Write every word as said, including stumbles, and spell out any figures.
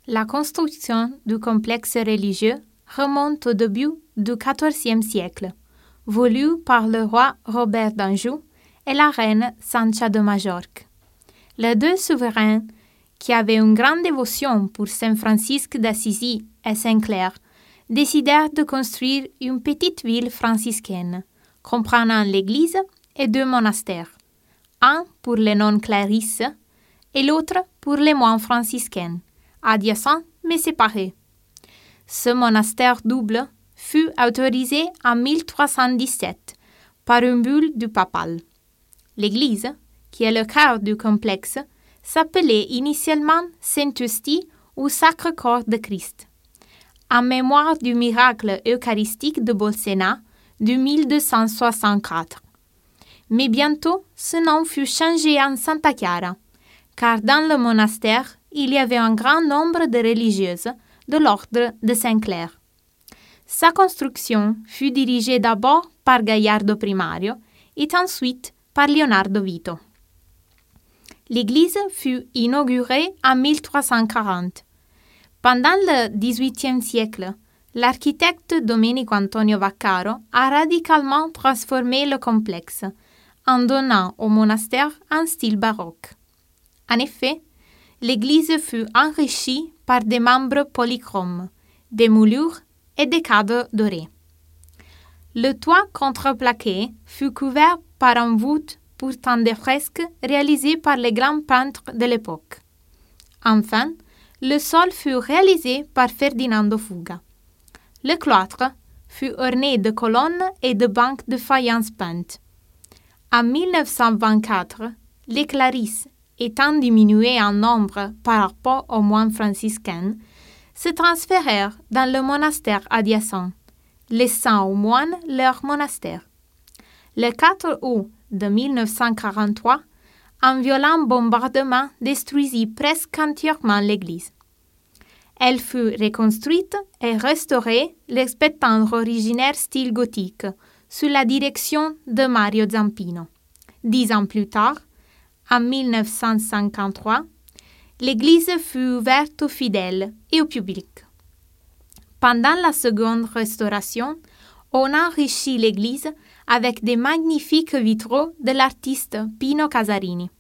La construction du complexe religieux remonte au début du quatorzième siècle, voulu par le roi Robert d'Anjou et la reine Sancha de Majorque. Les deux souverains, qui avaient une grande dévotion pour Saint Francisque d'Assisi et Saint-Clair, décidèrent de construire une petite ville franciscaine, comprenant l'église et deux monastères, un pour les non-clarisses et l'autre pour les moines franciscains, adjacents mais séparés. Ce monastère double fut autorisé en mille trois cent dix-sept par une bulle du papal. L'église, qui est le cœur du complexe, s'appelait initialement Saint-Eustie ou Sacre-Corps de Christ, en mémoire du miracle eucharistique de Bolsena de mille deux cent soixante-quatre. Mais bientôt, ce nom fut changé en Santa Chiara, car dans le monastère, il y avait un grand nombre de religieuses de l'ordre de Saint-Clair. Sa construction fut dirigée d'abord par Gagliardo Primario et ensuite par Leonardo Vito. L'église fut inaugurée en mille trois cent quarante. Pendant le dix-huitième siècle, l'architecte Domenico Antonio Vaccaro a radicalement transformé le complexe en donnant au monastère un style baroque. En effet, l'église fut enrichie par des membres polychromes, des moulures et des cadres dorés. Le toit contreplaqué fut couvert par un voûte portant des fresques réalisées par les grands peintres de l'époque. Enfin, le sol fut réalisé par Ferdinando Fuga. Le cloître fut orné de colonnes et de bancs de faïence peinte. En mille neuf cent vingt-quatre, les clarisses, étant diminuées en nombre par rapport aux moines franciscains, se transférèrent dans le monastère adjacent, laissant aux moines leur monastère. Le quatre août de mille neuf cent quarante-trois, un violent bombardement détruisit presque entièrement l'église. Elle fut reconstruite et restaurée respectant l'originaire style gothique, sous la direction de Mario Zampino. Dix ans plus tard, en mille neuf cent cinquante-trois, l'église fut ouverte aux fidèles et au public. Pendant la seconde restauration, on enrichit l'église avec des magnifiques vitraux de l'artiste Pino Casarini.